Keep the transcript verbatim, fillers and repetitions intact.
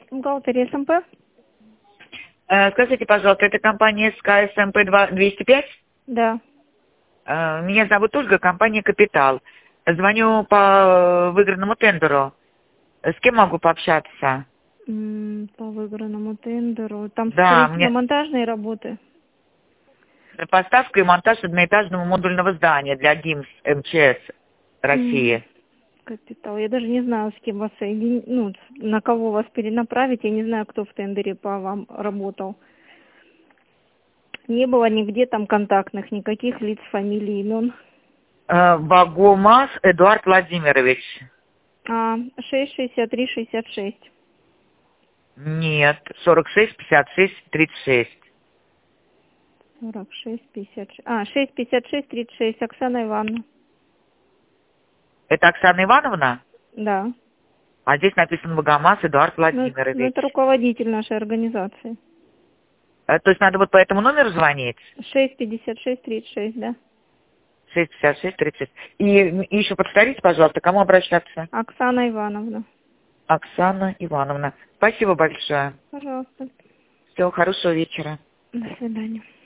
Бухгалтерия СМП? Э, Скажите, пожалуйста, это компания СК СМП двести пять? Да. Э, Меня зовут Ольга, компания «Капитал». Звоню по выигранному тендеру. С кем могу пообщаться? М, По выигранному тендеру. Там Да, мне строительно-монтажные работы. поставка и монтаж одноэтажного модульного здания для ГИМС МЧС М, России. Капитал. Я даже не знаю, с кем вас соединить, ну, на кого вас перенаправить. Я не знаю, кто в тендере по вам работал. Не было нигде там контактных, никаких лиц, фамилий, имен. Э, Богомаз Эдуард Владимирович. А, шесть шестьдесят три шестьдесят шесть. Нет, сорок шесть пятьдесят шесть тридцать шесть. сорок шесть пятьдесят шесть. А, шесть пятьдесят шесть тридцать шесть. Оксана Ивановна. Это Оксана Ивановна? Да. А здесь написано Богомаз Эдуард Ну, ну, Владимирович. это руководитель нашей организации. Э, То есть надо вот по этому номеру звонить? шесть пятьдесят шесть тридцать шесть, да. шесть пятьдесят шесть тридцать шесть. И, и еще повторите, пожалуйста, к кому обращаться? Оксана Ивановна. Оксана Ивановна. Спасибо большое. Пожалуйста. Всего хорошего вечера. До свидания.